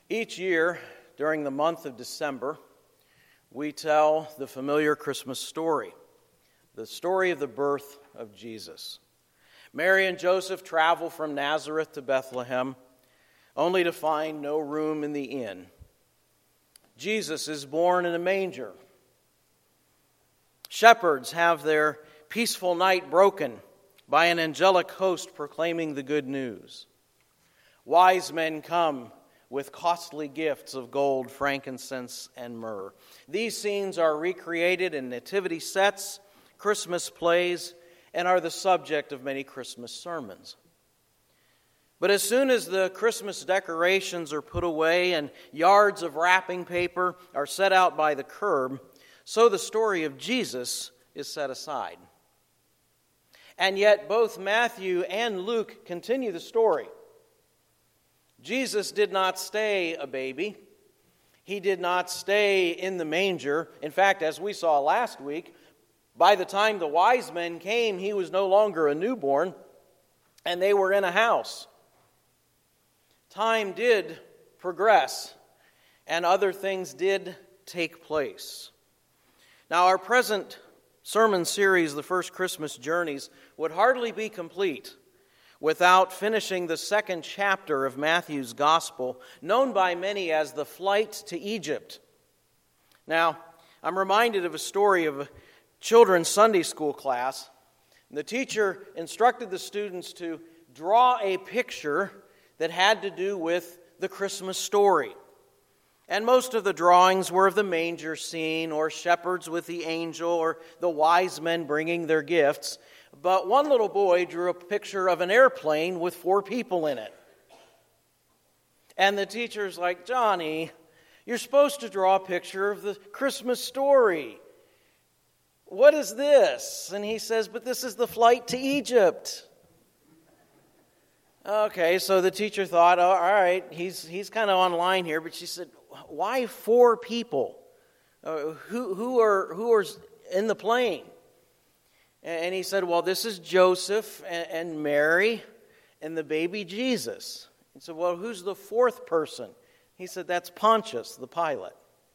Each year, during the month of December, we tell the familiar Christmas story, the story of the birth of Jesus. Mary and Joseph travel from Nazareth to Bethlehem, only to find no room in the inn. Jesus is born in a manger. Shepherds have their peaceful night broken by an angelic host proclaiming the good news. Wise men come with costly gifts of gold, frankincense, and myrrh. These scenes are recreated in nativity sets, Christmas plays, and are the subject of many Christmas sermons. But as soon as the Christmas decorations are put away and yards of wrapping paper are set out by the curb, so the story of Jesus is set aside. And yet both Matthew and Luke continue the story. Jesus did not stay a baby. He did not stay in the manger. In fact, as we saw last week, by the time the wise men came, he was no longer a newborn, and they were in a house. Time did progress, and other things did take place. Now, our present sermon series, The First Christmas Journeys, would hardly be complete without finishing the second chapter of Matthew's Gospel, known by many as the flight to Egypt. Now, I'm reminded of a story of a children's Sunday school class. The teacher instructed the students to draw a picture that had to do with the Christmas story. And most of the drawings were of the manger scene, or shepherds with the angel, or the wise men bringing their gifts. But one little boy drew a picture of an airplane with 4 people in it. And the teacher's like, "Johnny, you're supposed to draw a picture of the Christmas story. What is this?" And he says, "But this is the flight to Egypt." Okay, so the teacher thought, all right, he's kind of on line here, but she said, "Why 4 people? Who are in the plane?" And he said, "Well, this is Joseph and Mary and the baby Jesus." He said, "Well, who's the 4th person?" He said, "That's Pontius, the pilot."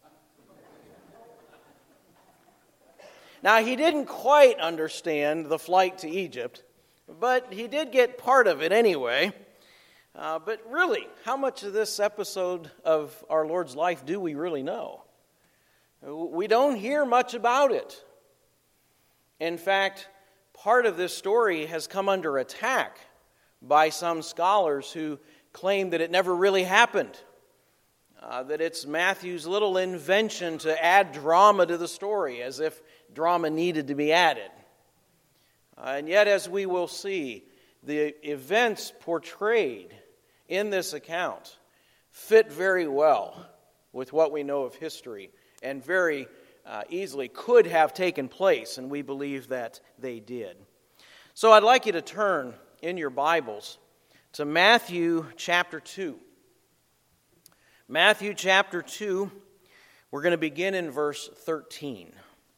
Now, he didn't quite understand the flight to Egypt, but he did get part of it anyway. But really, how much of this episode of our Lord's life do we really know? We don't hear much about it. In fact, part of this story has come under attack by some scholars who claim that it never really happened, that it's Matthew's little invention to add drama to the story, as if drama needed to be added. And yet, as we will see, the events portrayed in this account fit very well with what we know of history, and very easily could have taken place, and we believe that they did. So I'd like you to turn in your Bibles to Matthew chapter 2. Matthew chapter 2, we're going to begin in verse 13.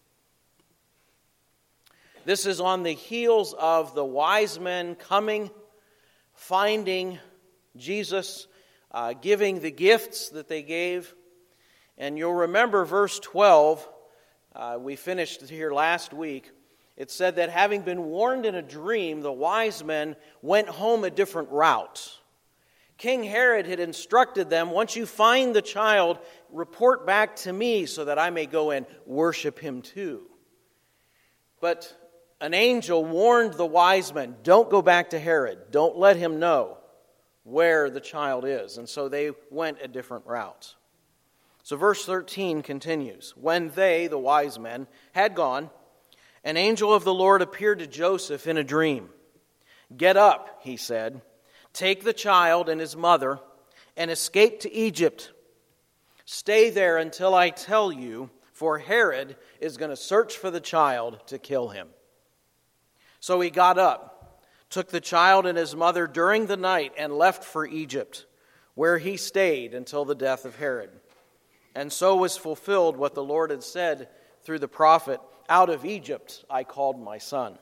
This is on the heels of the wise men coming, finding Jesus, giving the gifts that they gave. And you'll remember verse 12, we finished here last week. It said that having been warned in a dream, the wise men went home a different route. King Herod had instructed them, "Once you find the child, report back to me so that I may go and worship him too." But an angel warned the wise men, "Don't go back to Herod. Don't let him know where the child is." And so they went a different route. So verse 13 continues. "When they," the wise men, "had gone, an angel of the Lord appeared to Joseph in a dream. 'Get up,' he said, 'take the child and his mother and escape to Egypt. Stay there until I tell you, for Herod is going to search for the child to kill him.' So he got up, took the child and his mother during the night, and left for Egypt, where he stayed until the death of Herod. And so was fulfilled what the Lord had said through the prophet, 'Out of Egypt I called my son.'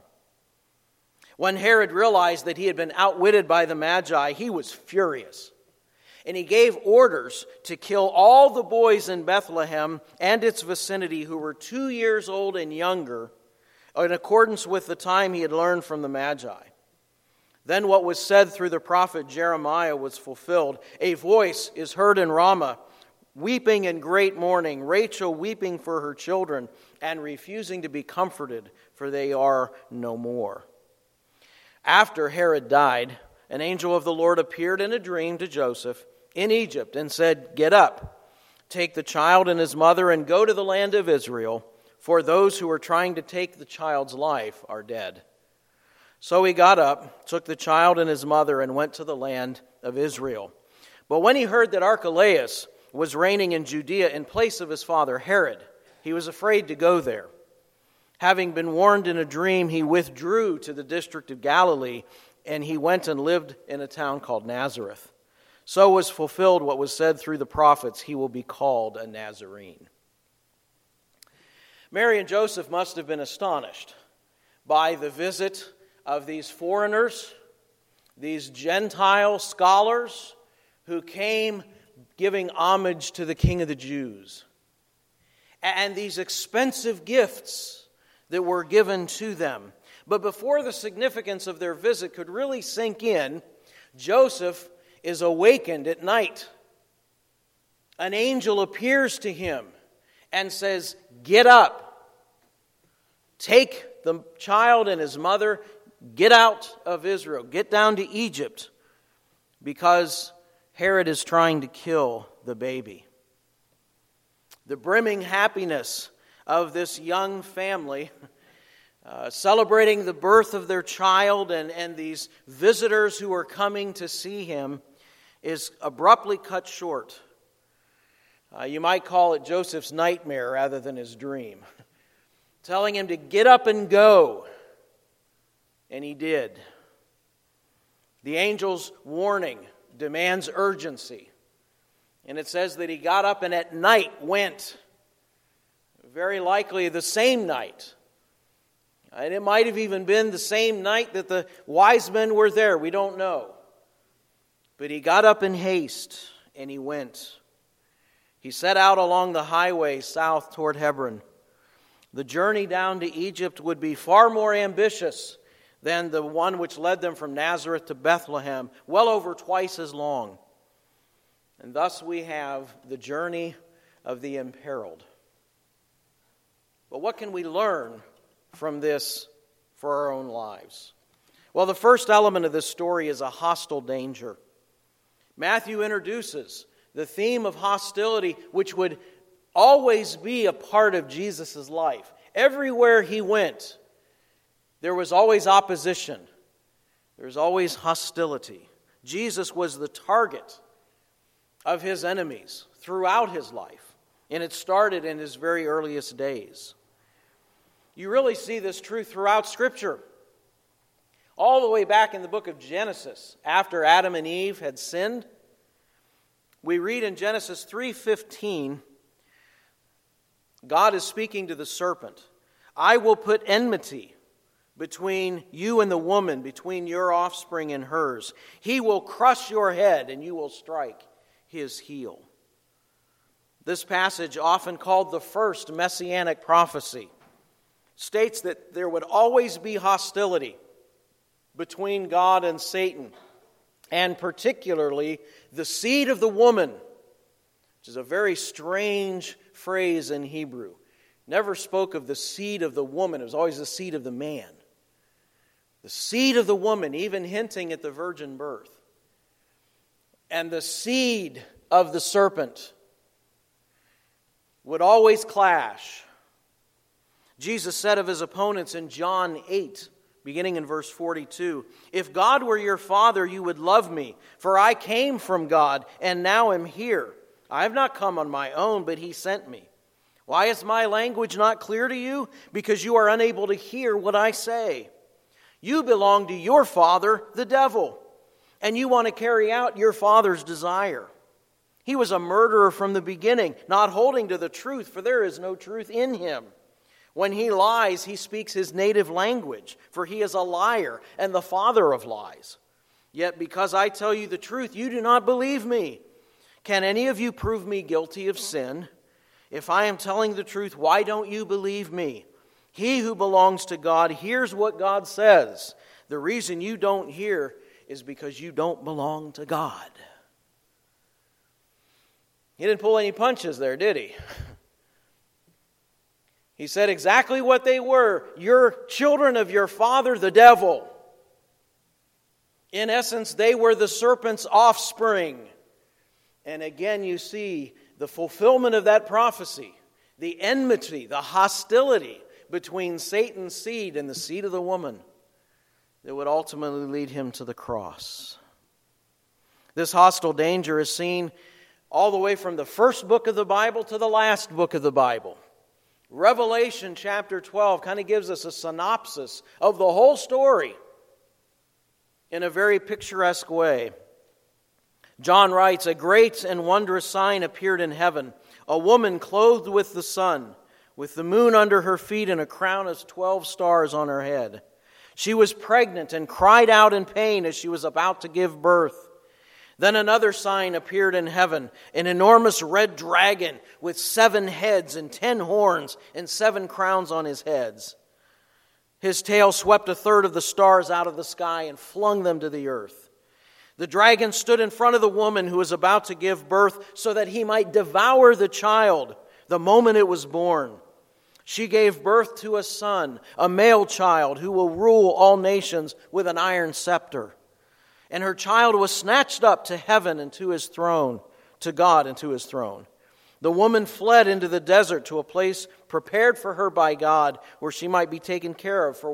When Herod realized that he had been outwitted by the Magi, he was furious. And he gave orders to kill all the boys in Bethlehem and its vicinity who were 2 years old and younger, in accordance with the time he had learned from the Magi. Then what was said through the prophet Jeremiah was fulfilled. A voice is heard in Ramah, weeping in great mourning, Rachel weeping for her children and refusing to be comforted, for they are no more. After Herod died, an angel of the Lord appeared in a dream to Joseph in Egypt and said, "Get up, take the child and his mother and go to the land of Israel, for those who are trying to take the child's life are dead." So he got up, took the child and his mother, and went to the land of Israel. But when he heard that Archelaus was reigning in Judea in place of his father Herod, he was afraid to go there. Having been warned in a dream, he withdrew to the district of Galilee, and he went and lived in a town called Nazareth. So was fulfilled what was said through the prophets, "He will be called a Nazarene." Mary and Joseph must have been astonished by the visit of these foreigners, these Gentile scholars who came giving homage to the King of the Jews, and these expensive gifts that were given to them. But before the significance of their visit could really sink in, Joseph is awakened at night. An angel appears to him and says, "Get up, take the child and his mother, get out of Israel, get down to Egypt, because Herod is trying to kill the baby." The brimming happiness of this young family, celebrating the birth of their child and these visitors who are coming to see him, is abruptly cut short. You might call it Joseph's nightmare rather than his dream, telling him to get up and go. And he did. The angel's warning demands urgency. And it says that he got up and at night went. Very likely the same night. And it might have even been the same night that the wise men were there. We don't know. But he got up in haste and he went. He set out along the highway south toward Hebron. The journey down to Egypt would be far more ambitious than the one which led them from Nazareth to Bethlehem, well over twice as long. And thus we have the journey of the imperiled. But what can we learn from this for our own lives? Well, the first element of this story is a hostile danger. Matthew introduces the theme of hostility, which would always be a part of Jesus' life. Everywhere he went, there was always opposition. There was always hostility. Jesus was the target of his enemies throughout his life, and it started in his very earliest days. You really see this truth throughout Scripture. All the way back in the book of Genesis, after Adam and Eve had sinned, we read in Genesis 3:15, God is speaking to the serpent. "I will put enmity between you and the woman, between your offspring and hers. He will crush your head, and you will strike his heel." This passage, often called the first messianic prophecy, states that there would always be hostility between God and Satan, and particularly the seed of the woman, which is a very strange phrase in Hebrew. Never spoke of the seed of the woman. It was always the seed of the man. The seed of the woman, even hinting at the virgin birth. And the seed of the serpent would always clash. Jesus said of his opponents in John 8, beginning in verse 42, "If God were your Father, you would love me, for I came from God and now am here. I have not come on my own, but he sent me. Why is my language not clear to you? Because you are unable to hear what I say. You belong to your father, the devil, and you want to carry out your father's desire. He was a murderer from the beginning, not holding to the truth, for there is no truth in him. When he lies, he speaks his native language, for he is a liar and the father of lies. Yet because I tell you the truth, you do not believe me. Can any of you prove me guilty of sin? If I am telling the truth, why don't you believe me? He who belongs to God hears what God says. The reason you don't hear is because you don't belong to God. He didn't pull any punches there, did he? He said exactly what they were. You're children of your father, the devil. In essence, they were the serpent's offspring. And again, you see the fulfillment of that prophecy, the enmity, the hostility between Satan's seed and the seed of the woman that would ultimately lead him to the cross. This hostile danger is seen all the way from the first book of the Bible to the last book of the Bible. Revelation chapter 12 kind of gives us a synopsis of the whole story in a very picturesque way. John writes, "A great and wondrous sign appeared in heaven, a woman clothed with the sun, with the moon under her feet and a crown of 12 stars on her head. She was pregnant and cried out in pain as she was about to give birth. Then another sign appeared in heaven, an enormous red dragon with 7 heads and 10 horns and 7 crowns on his heads. His tail swept a third of the stars out of the sky and flung them to the earth. The dragon stood in front of the woman who was about to give birth so that he might devour the child the moment it was born. She gave birth to a son, a male child who will rule all nations with an iron scepter. And her child was snatched up to heaven and to his throne, to God and to his throne. The woman fled into the desert to a place prepared for her by God, where she might be taken care of for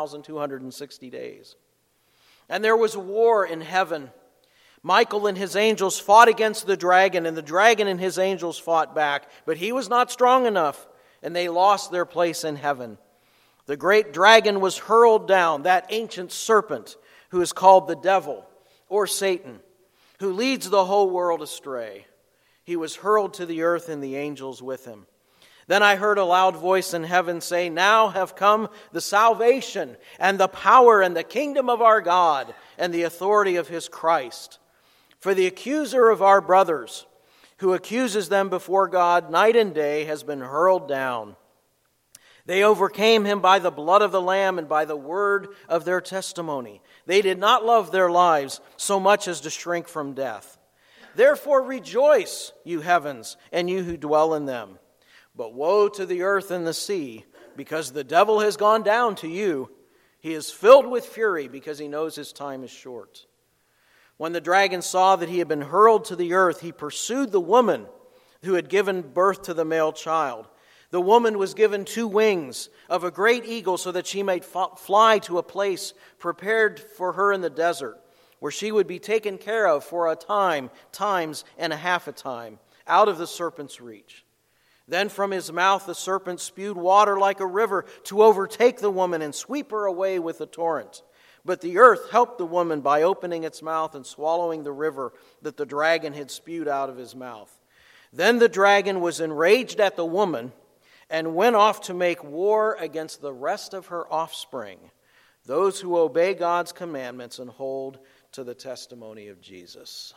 1,260 days. And there was war in heaven. Michael and his angels fought against the dragon, and the dragon and his angels fought back. But he was not strong enough, and they lost their place in heaven. The great dragon was hurled down, that ancient serpent who is called the devil, or Satan, who leads the whole world astray. He was hurled to the earth and the angels with him. Then I heard a loud voice in heaven say, "Now have come the salvation and the power and the kingdom of our God and the authority of his Christ. For the accuser of our brothers, who accuses them before God night and day, has been hurled down. They overcame him by the blood of the Lamb and by the word of their testimony. They did not love their lives so much as to shrink from death. Therefore rejoice, you heavens, and you who dwell in them. But woe to the earth and the sea, because the devil has gone down to you. He is filled with fury because he knows his time is short." When the dragon saw that he had been hurled to the earth, he pursued the woman who had given birth to the male child. The woman was given 2 wings of a great eagle so that she might fly to a place prepared for her in the desert, where she would be taken care of for a time, times and a half a time, out of the serpent's reach. Then from his mouth the serpent spewed water like a river to overtake the woman and sweep her away with a torrent. But the earth helped the woman by opening its mouth and swallowing the river that the dragon had spewed out of his mouth. Then the dragon was enraged at the woman and went off to make war against the rest of her offspring, those who obey God's commandments and hold to the testimony of Jesus.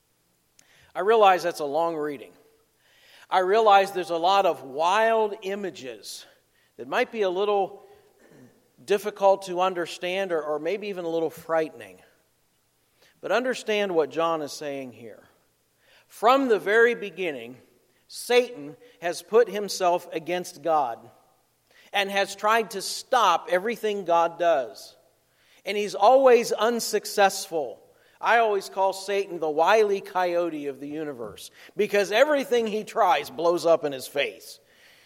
I realize that's a long reading. I realize there's a lot of wild images that might be a little difficult to understand or maybe even a little frightening. But understand what John is saying here. From the very beginning, Satan has put himself against God and has tried to stop everything God does. And he's always unsuccessful. I always call Satan the Wile E. Coyote of the universe, because everything he tries blows up in his face.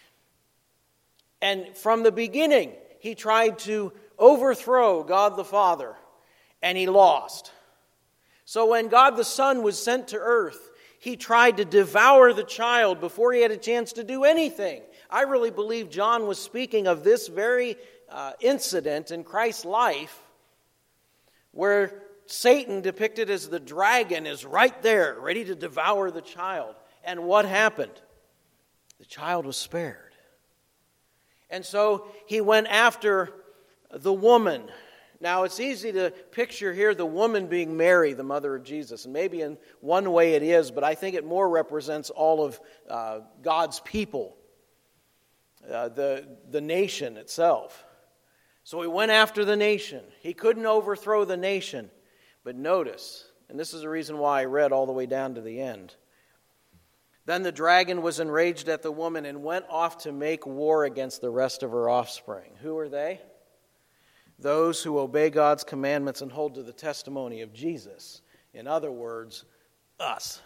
And from the beginning, he tried to overthrow God the Father, and he lost. So when God the Son was sent to earth, he tried to devour the child before he had a chance to do anything. I really believe John was speaking of this very incident in Christ's life, where Satan, depicted as the dragon, is right there, ready to devour the child. And what happened? The child was spared. And so he went after the woman. Now, it's easy to picture here the woman being Mary, the mother of Jesus. And maybe in one way it is, but I think it more represents all of God's people, the nation itself. So he went after the nation. He couldn't overthrow the nation. But notice, and this is the reason why I read all the way down to the end. Then the dragon was enraged at the woman and went off to make war against the rest of her offspring. Who are they? Those who obey God's commandments and hold to the testimony of Jesus. In other words, us.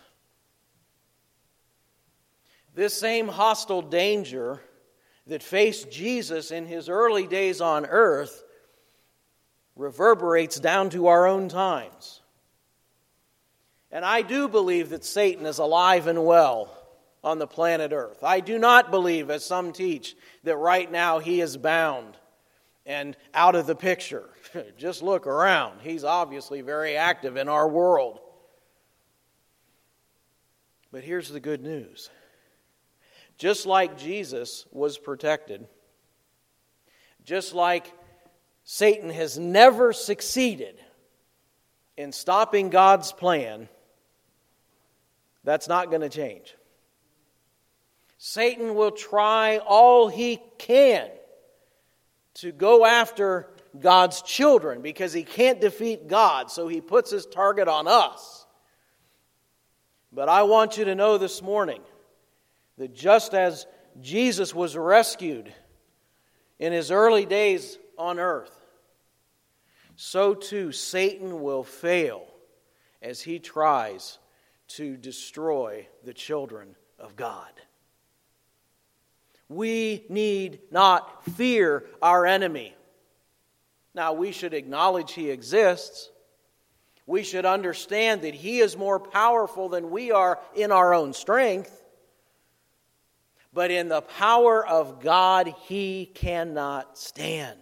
This same hostile danger that faced Jesus in his early days on earth reverberates down to our own times. And I do believe that Satan is alive and well on the planet Earth. I do not believe, as some teach, that right now he is bound and out of the picture. Just look around. He's obviously very active in our world. But here's the good news. Just like Jesus was protected, just like Satan has never succeeded in stopping God's plan, that's not going to change. Satan will try all he can to go after God's children because he can't defeat God, so he puts his target on us. But I want you to know this morning that just as Jesus was rescued in his early days on earth, so too Satan will fail as he tries to destroy the children of God. We need not fear our enemy. Now, we should acknowledge he exists. We should understand that he is more powerful than we are in our own strength. But in the power of God, he cannot stand.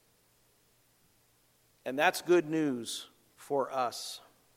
And that's good news for us.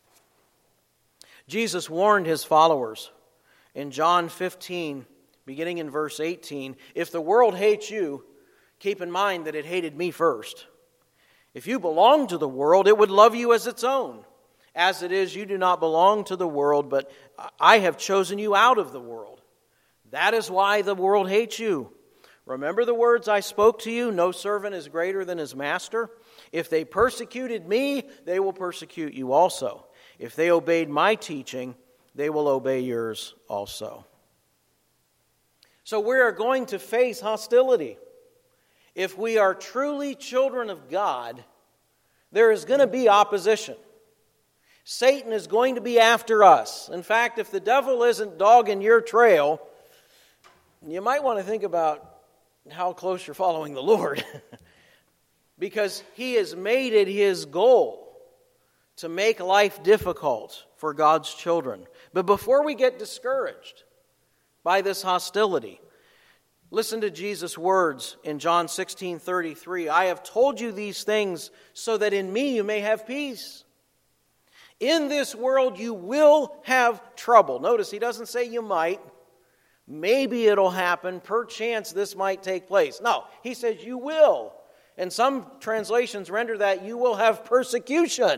Jesus warned his followers in John 15, beginning in verse 18, if the world hates you, keep in mind that it hated me first. If you belong to the world, it would love you as its own. As it is, you do not belong to the world, but I have chosen you out of the world. That is why the world hates you. Remember the words I spoke to you, no servant is greater than his master. If they persecuted me, they will persecute you also. If they obeyed my teaching, they will obey yours also. So we are going to face hostility. If we are truly children of God, there is going to be opposition. Satan is going to be after us. In fact, if the devil isn't dogging your trail, you might want to think about how close you're following the Lord. Because he has made it his goal to make life difficult for God's children. But before we get discouraged by this hostility, listen to Jesus' words in John 16:33. I have told you these things so that in me you may have peace. In this world you will have trouble. Notice he doesn't say you might. Maybe it'll happen. Perchance this might take place. No, he says you will. And some translations render that you will have persecution.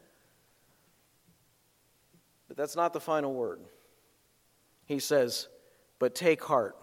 But that's not the final word. He says, but take heart.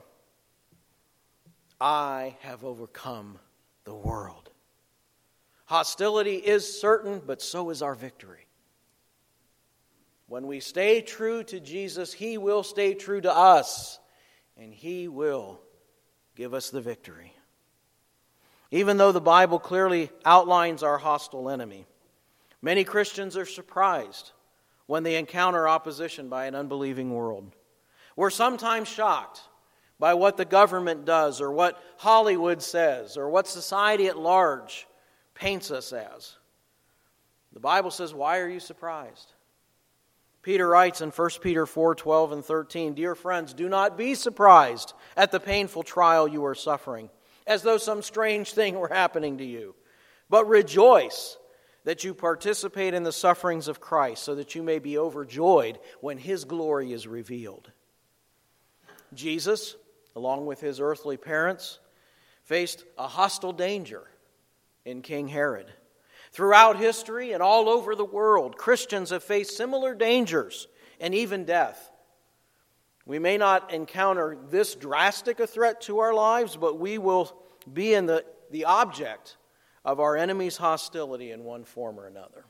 I have overcome the world. Hostility is certain, but so is our victory. When we stay true to Jesus, he will stay true to us, and he will give us the victory. Even though the Bible clearly outlines our hostile enemy, many Christians are surprised when they encounter opposition by an unbelieving world. We're sometimes shocked by what the government does, or what Hollywood says, or what society at large paints us as. The Bible says, why are you surprised? Peter writes in 1 Peter 4:12 and 13, dear friends, do not be surprised at the painful trial you are suffering, as though some strange thing were happening to you. But rejoice that you participate in the sufferings of Christ, so that you may be overjoyed when his glory is revealed. Jesus, along with his earthly parents, faced a hostile danger in King Herod. Throughout history and all over the world, Christians have faced similar dangers and even death. We may not encounter this drastic a threat to our lives, but we will be in the object of our enemy's hostility in one form or another.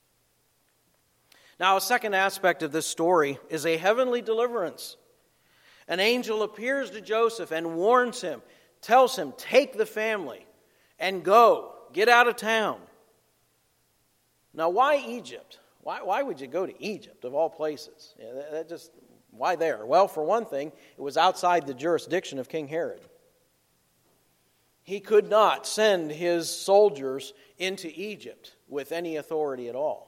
Now, a second aspect of this story is a heavenly deliverance. An angel appears to Joseph and warns him, tells him, take the family and go, get out of town. Now, why Egypt? Why would you go to Egypt, of all places? Why there? Well, for one thing, it was outside the jurisdiction of King Herod. He could not send his soldiers into Egypt with any authority at all.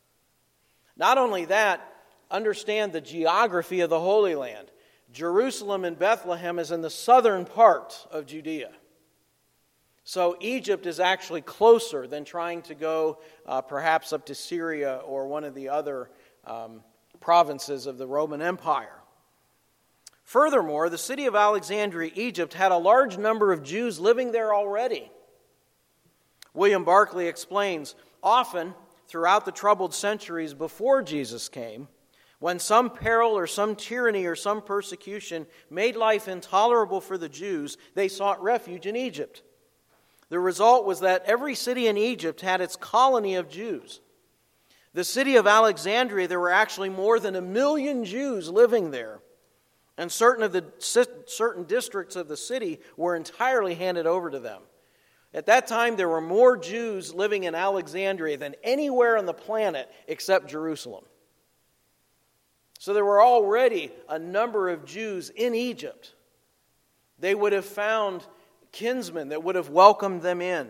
Not only that, understand the geography of the Holy Land. Jerusalem and Bethlehem is in the southern part of Judea. So Egypt is actually closer than trying to go perhaps up to Syria or one of the other provinces of the Roman Empire. Furthermore, the city of Alexandria, Egypt, had a large number of Jews living there already. William Barclay explains, often throughout the troubled centuries before Jesus came, when some peril or some tyranny or some persecution made life intolerable for the Jews, they sought refuge in Egypt. The result was that every city in Egypt had its colony of Jews. The city of Alexandria, there were actually more than 1 million Jews living there. And certain districts of the city were entirely handed over to them. At that time, there were more Jews living in Alexandria than anywhere on the planet except Jerusalem. So there were already a number of Jews in Egypt. They would have found kinsmen that would have welcomed them in.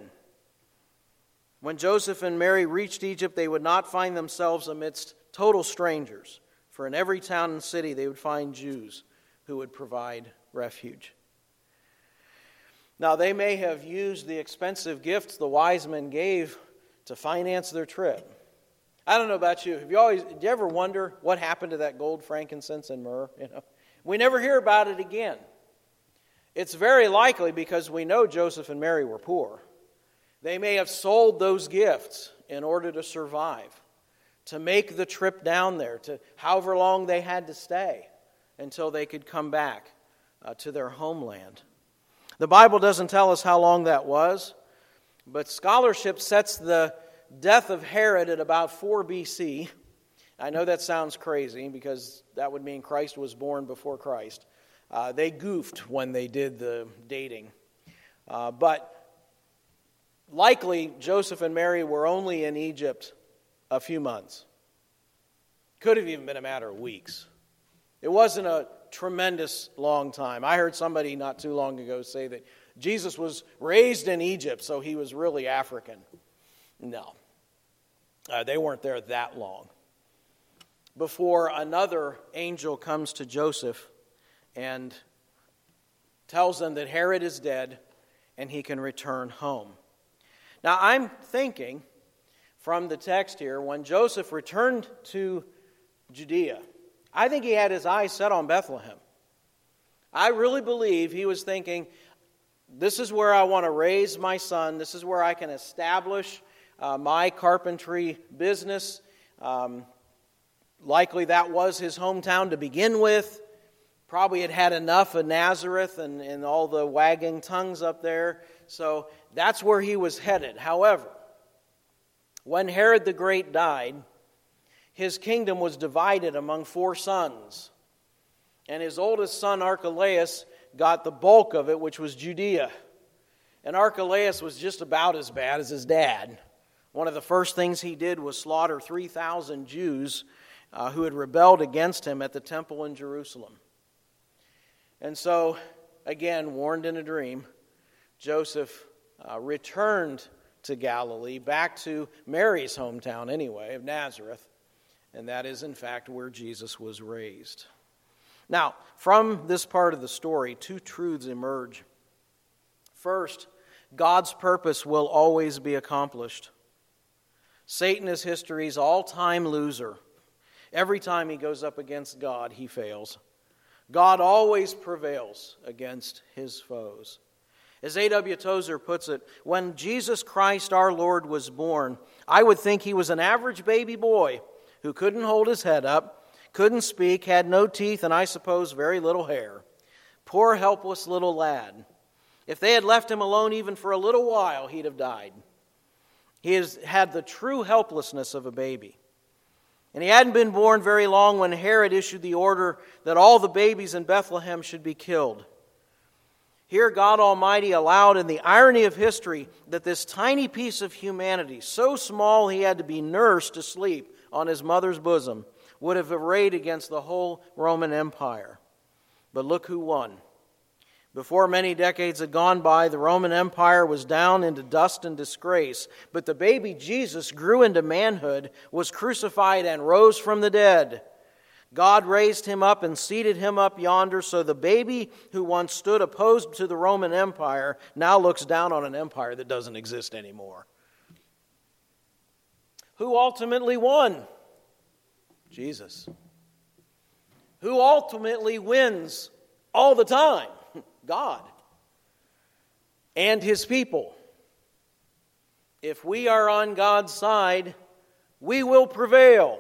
When Joseph and Mary reached Egypt, they would not find themselves amidst total strangers, for in every town and city they would find Jews who would provide refuge. Now, they may have used the expensive gifts the wise men gave to finance their trip. I don't know about you. Do you ever wonder what happened to that gold, frankincense, and myrrh? We never hear about it again. It's very likely because we know Joseph and Mary were poor. They may have sold those gifts in order to survive, to make the trip down there, to however long they had to stay until they could come back to their homeland. The Bible doesn't tell us how long that was, but scholarship sets the death of Herod at about 4 B.C. I know that sounds crazy because that would mean Christ was born before Christ. They goofed when they did the dating. But likely Joseph and Mary were only in Egypt a few months. Could have even been a matter of weeks. It wasn't a tremendous long time. I heard somebody not too long ago say that Jesus was raised in Egypt, so he was really African. No. They weren't there that long. Before another angel comes to Joseph and tells them that Herod is dead and he can return home. Now, I'm thinking from the text here, when Joseph returned to Judea, I think he had his eyes set on Bethlehem. I really believe he was thinking, this is where I want to raise my son. This is where I can establish my carpentry business. Likely that was his hometown to begin with. Probably had enough of Nazareth and all the wagging tongues up there. So that's where he was headed. However, when Herod the Great died, his kingdom was divided among 4 sons. And his oldest son, Archelaus, got the bulk of it, which was Judea. And Archelaus was just about as bad as his dad. One of the first things he did was slaughter 3,000 Jews who had rebelled against him at the temple in Jerusalem. And so, again, warned in a dream, Joseph returned to Galilee, back to Mary's hometown anyway, of Nazareth. And that is, in fact, where Jesus was raised. Now, from this part of the story, 2 truths emerge. First, God's purpose will always be accomplished. Satan is history's all-time loser. Every time he goes up against God, he fails. God always prevails against his foes. As A.W. Tozer puts it, when Jesus Christ our Lord was born, I would think he was an average baby boy who couldn't hold his head up, couldn't speak, had no teeth, and I suppose very little hair. Poor helpless little lad. If they had left him alone even for a little while, he'd have died. He has had the true helplessness of a baby. And he hadn't been born very long when Herod issued the order that all the babies in Bethlehem should be killed. Here God Almighty allowed, in the irony of history, that this tiny piece of humanity, so small he had to be nursed to sleep on his mother's bosom, would have arrayed against the whole Roman Empire. But look who won. Before many decades had gone by, the Roman Empire was down into dust and disgrace. But the baby Jesus grew into manhood, was crucified, and rose from the dead. God raised him up and seated him up yonder, so the baby who once stood opposed to the Roman Empire now looks down on an empire that doesn't exist anymore. Who ultimately won? Jesus. Who ultimately wins all the time? God. And his people. If we are on God's side, we will prevail.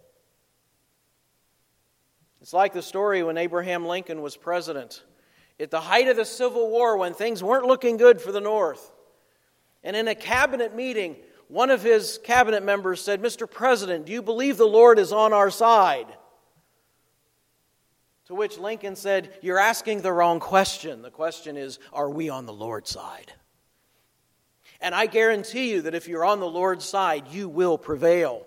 It's like the story when Abraham Lincoln was president. At the height of the Civil War, when things weren't looking good for the North. And in a cabinet meeting, one of his cabinet members said, "Mr. President, do you believe the Lord is on our side?" To which Lincoln said, "You're asking the wrong question. The question is, are we on the Lord's side?" And I guarantee you that if you're on the Lord's side, you will prevail.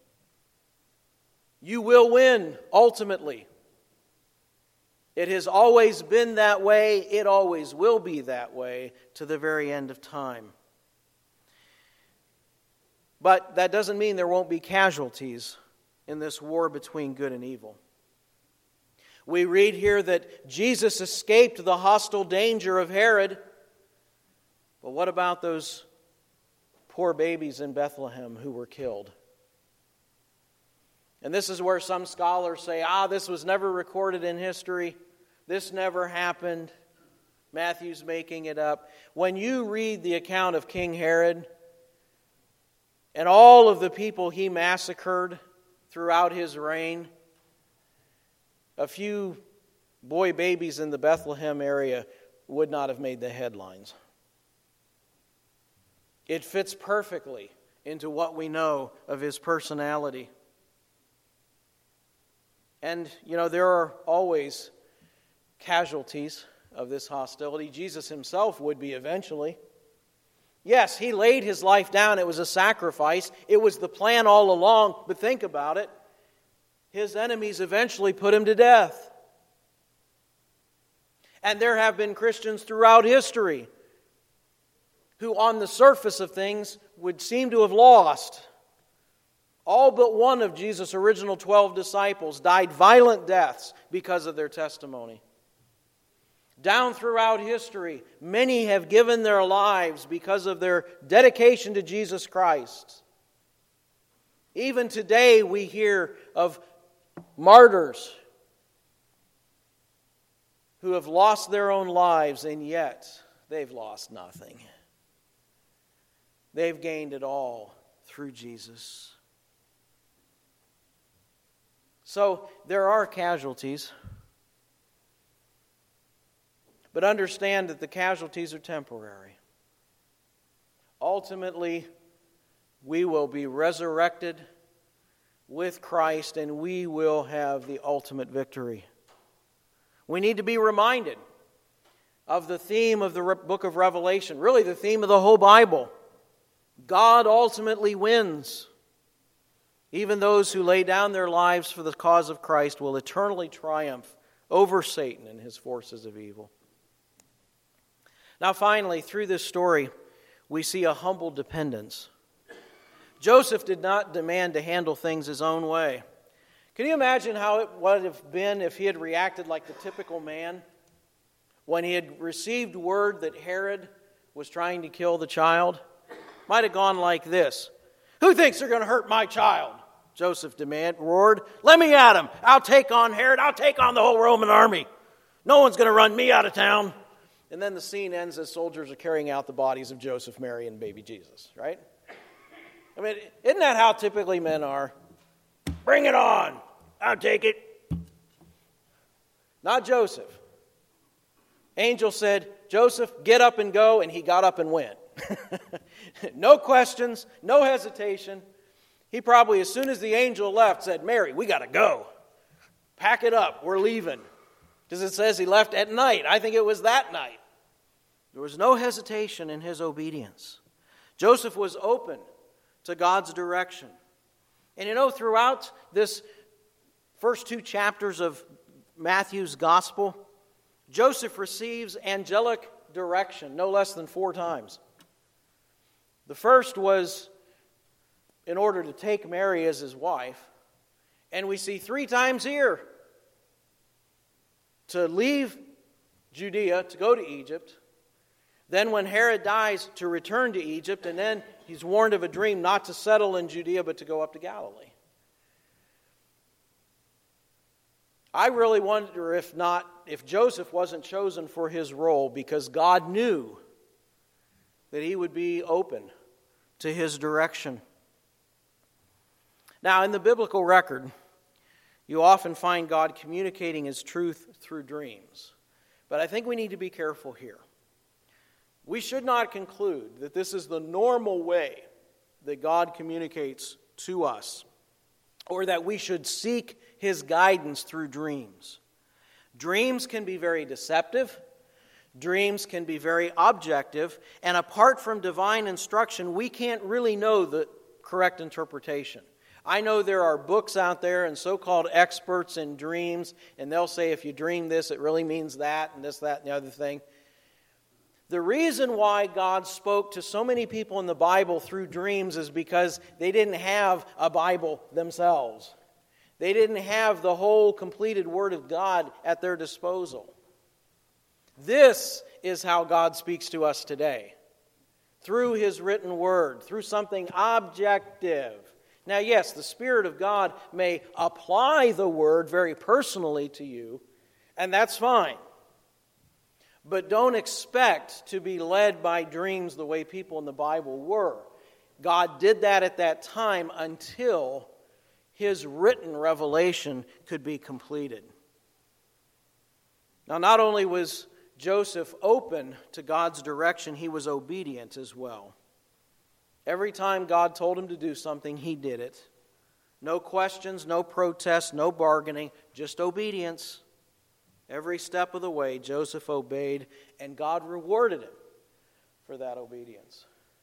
You will win, ultimately. It has always been that way. It always will be that way to the very end of time. But that doesn't mean there won't be casualties in this war between good and evil. We read here that Jesus escaped the hostile danger of Herod. But what about those poor babies in Bethlehem who were killed? And this is where some scholars say, this was never recorded in history. This never happened. Matthew's making it up. When you read the account of King Herod and all of the people he massacred throughout his reign, a few boy babies in the Bethlehem area would not have made the headlines. It fits perfectly into what we know of his personality. And, there are always casualties of this hostility. Jesus himself would be eventually. Yes, he laid his life down. It was a sacrifice. It was the plan all along. But think about it. His enemies eventually put him to death. And there have been Christians throughout history who, on the surface of things, would seem to have lost. All but one of Jesus' original 12 disciples died violent deaths because of their testimony. Down throughout history, many have given their lives because of their dedication to Jesus Christ. Even today, we hear of martyrs who have lost their own lives, and yet they've lost nothing. They've gained it all through Jesus. So there are casualties. But understand that the casualties are temporary. Ultimately, we will be resurrected with Christ, and we will have the ultimate victory. We need to be reminded of the theme of the book of Revelation, really the theme of the whole Bible. God ultimately wins. Even those who lay down their lives for the cause of Christ will eternally triumph over Satan and his forces of evil. Now finally, through this story, we see a humble dependence. Joseph did not demand to handle things his own way. Can you imagine how it would have been if he had reacted like the typical man when he had received word that Herod was trying to kill the child? Might have gone like this. "Who thinks they're going to hurt my child?" Joseph roared. "Let me at him. I'll take on Herod. I'll take on the whole Roman army. No one's going to run me out of town." And then the scene ends as soldiers are carrying out the bodies of Joseph, Mary, and baby Jesus, right? I mean, isn't that how typically men are? Bring it on. I'll take it. Not Joseph. Angel said, Joseph, get up and go, and he got up and went. No questions, no hesitation. He probably, as soon as the angel left, said, Mary, we got to go. Pack it up, we're leaving. Because it says he left at night. I think it was that night. There was no hesitation in his obedience. Joseph was open to God's direction. And throughout this first 2 chapters of Matthew's gospel, Joseph receives angelic direction no less than 4 times. The first was in order to take Mary as his wife. And we see 3 times here to leave Judea, to go to Egypt. Then when Herod dies, to return to Egypt. And then he's warned of a dream not to settle in Judea, but to go up to Galilee. I really wonder if Joseph wasn't chosen for his role because God knew that he would be open to his direction. Now, in the biblical record, you often find God communicating his truth through dreams. But I think we need to be careful here. We should not conclude that this is the normal way that God communicates to us, or that we should seek his guidance through dreams. Dreams can be very deceptive. Dreams can be very objective. And apart from divine instruction, we can't really know the correct interpretation. I know there are books out there and so-called experts in dreams, and they'll say if you dream this, it really means that, and this, that, and the other thing. The reason why God spoke to so many people in the Bible through dreams is because they didn't have a Bible themselves. They didn't have the whole completed Word of God at their disposal. This is how God speaks to us today. Through His written Word, through something objective. Now, yes, the Spirit of God may apply the Word very personally to you, and that's fine. But don't expect to be led by dreams the way people in the Bible were. God did that at that time until His written revelation could be completed. Now, not only was Joseph open to God's direction, he was obedient as well. Every time God told him to do something, he did it. No questions, no protests, no bargaining, just obedience. Every step of the way, Joseph obeyed, and God rewarded him for that obedience.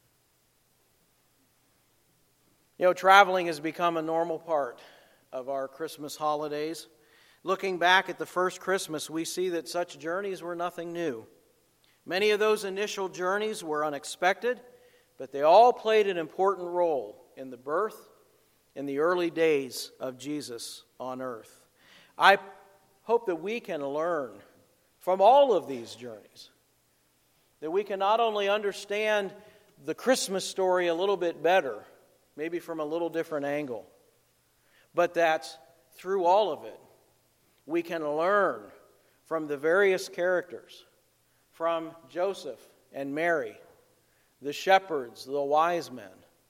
Traveling has become a normal part of our Christmas holidays. Looking back at the first Christmas, we see that such journeys were nothing new. Many of those initial journeys were unexpected, but they all played an important role in the birth, in the early days of Jesus on earth. I hope that we can learn from all of these journeys, that we can not only understand the Christmas story a little bit better, maybe from a little different angle, but that through all of it, we can learn from the various characters, from Joseph and Mary, the shepherds, the wise men,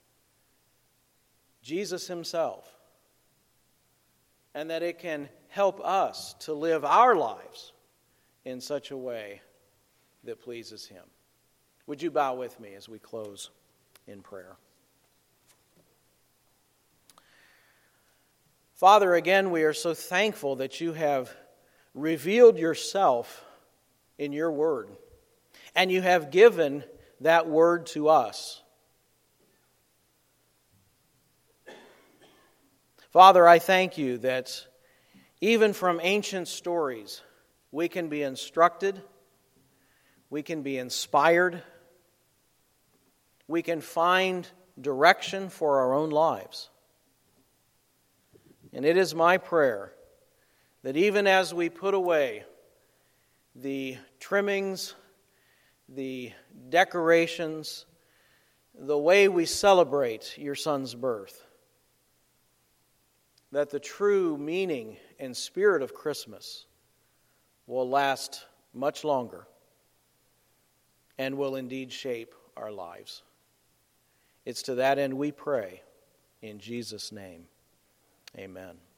Jesus himself, and that it can help us to live our lives in such a way that pleases him. Would you bow with me as we close in prayer? Father, again, we are so thankful that you have revealed yourself in your word, and you have given that word to us. Father, I thank you that even from ancient stories, we can be instructed, we can be inspired, we can find direction for our own lives. And it is my prayer that even as we put away the trimmings, the decorations, the way we celebrate your Son's birth, that the true meaning and spirit of Christmas will last much longer. and will indeed shape our lives. It's to that end we pray. In Jesus' name, amen.